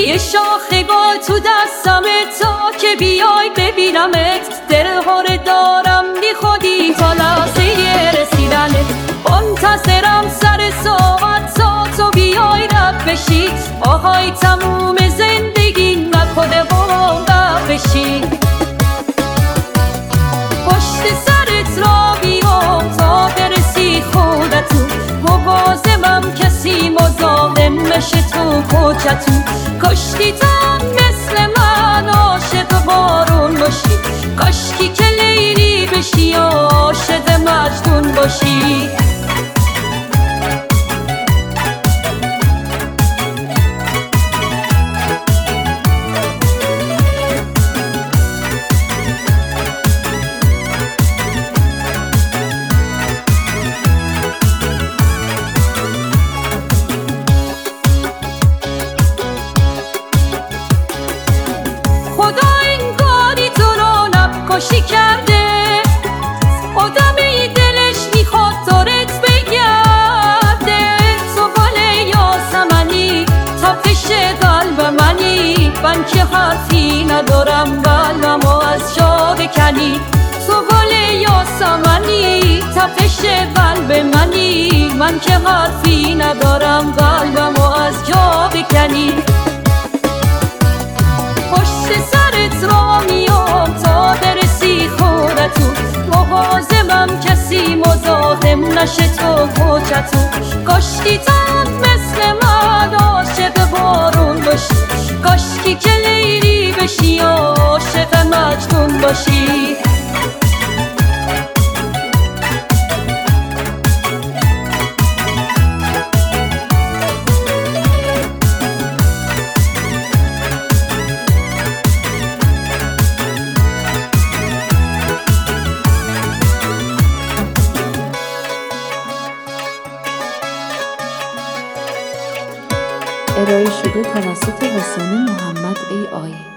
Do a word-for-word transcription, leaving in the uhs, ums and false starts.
یه شاخه با تو دستمه تا که بیای ببینمت، دلهاره دارم بی خودی تا لحظه رسیدنت. منتظرم سر ساعت تا تو بیای رد بشی، آهای تموم زندگی نکنه واقع بشی. پشت سرت را بیام تا برسی خودتون، مواظبم کسی مزاحم نشه تو کوچتون. کاشکی تو مثل من عاشق بارون باشی، کاشکی که لیلی بشی عاشق مجنون باشی. خدا انگاری تو رو نقاشی کرده، آدمی دلش میخواد دارت بگرده. تو گل یاسمنی تپش قلب منی، من که حرفی ندارم قلبمو از جا بکنی. تو گل یاسمنی تپش قلب منی، من که حرفی ندارم قلبمو از جا بکنی. پشت سرت را میام تا برسی خودتون، مواظبم کسی مزاحم نشه تو کوچتون. کاشکی تو مثل من عاشق بارون باشی، کاشکی که لیلی بشی عاشق مجنون باشی. ارائه شده توسط حسین محمد ای آی